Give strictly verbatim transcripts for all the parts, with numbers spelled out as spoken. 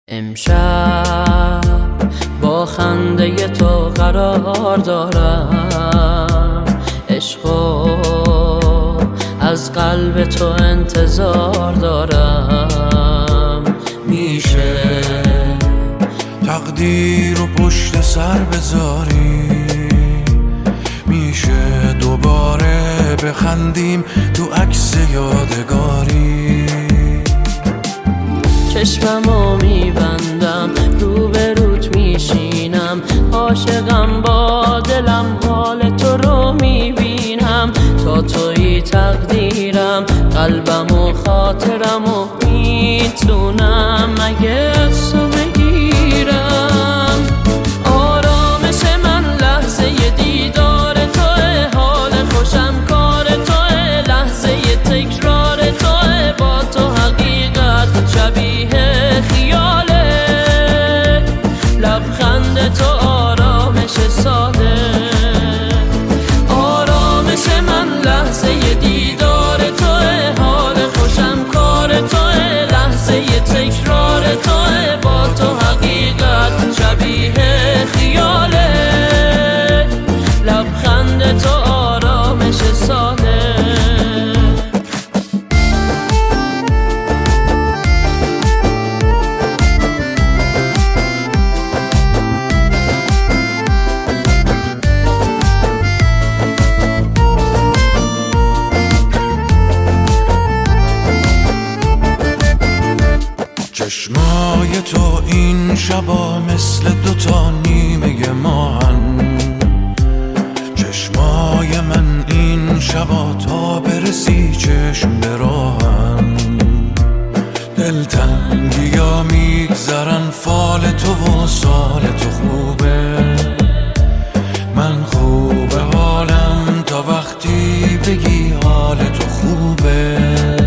امشب با خنده تو قرار دارم، عشقو از قلب تو انتظار دارم. میشه تقدیر رو پشت سر بذاری، میشه دوباره بخندیم تو عکس یادگاری. چشممو میبندم روبروت میشینم، عاشقم با دلم حال تو رو میبینم. تا توی تقدیرم قلبم و خاطرم و میتونم مگه از تو بگیرم. آرامش من لحظه دیدار توه، حال خوشم کار توه، لحظه تکرار توه. با تو حقیقت شبیه خیاله، لبخند تو آرامش ساده. آرامش من لحظه دیدار توه، حال خوشم کار توه، لحظه تکرار توه. با تو حقیقت شبیه خیاله، لبخند تو آرامش ساده. چشمای تو این شبا مثل دوتا نیمه ماهن، چشمای من این شبا تا برسی چشم براهن. دلتنگی ها میگذرن فال تو و سال تو خوبه، من خوبه حالم تا وقتی بگی حال تو خوبه.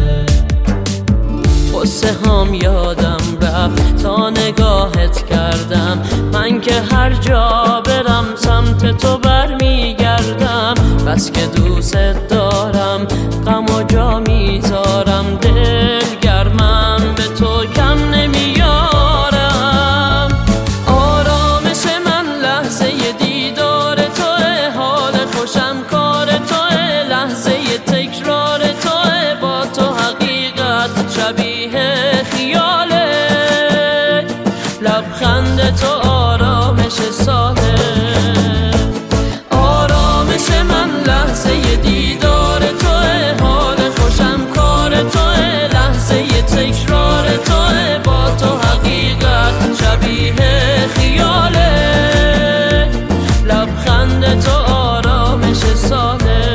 قصه هام یادم رفت تا نگاهت کردم، من که هر جا برم سمت تو برمیگردم. بس که دوست دارم غم و جا میذارم، دل گرمم به تو کم نمیارم. آرامش من لحظه دیدار توه، حال خوشم کار توه، لحظه تکرار توه. با تو حقیقت شبیه خیاله، لبخند تو آرامش ساده. آرامش من لحظه دیدار توه، حال خوشم کار توه، لحظه تکرار توه. با تو حقیقت شبیه خیاله، لبخند تو آرامش ساده.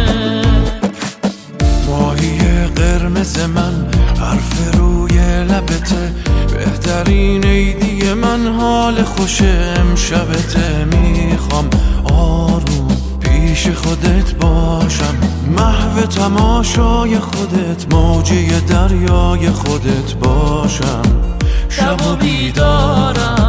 ماهی قرمز من حرف روی لبته، بهترین عیدی من حال خوش امشبته. میخوام آروم پیش خودت باشم، محو تماشای خودت، موجه دریای خودت باشم. شب و بیدارم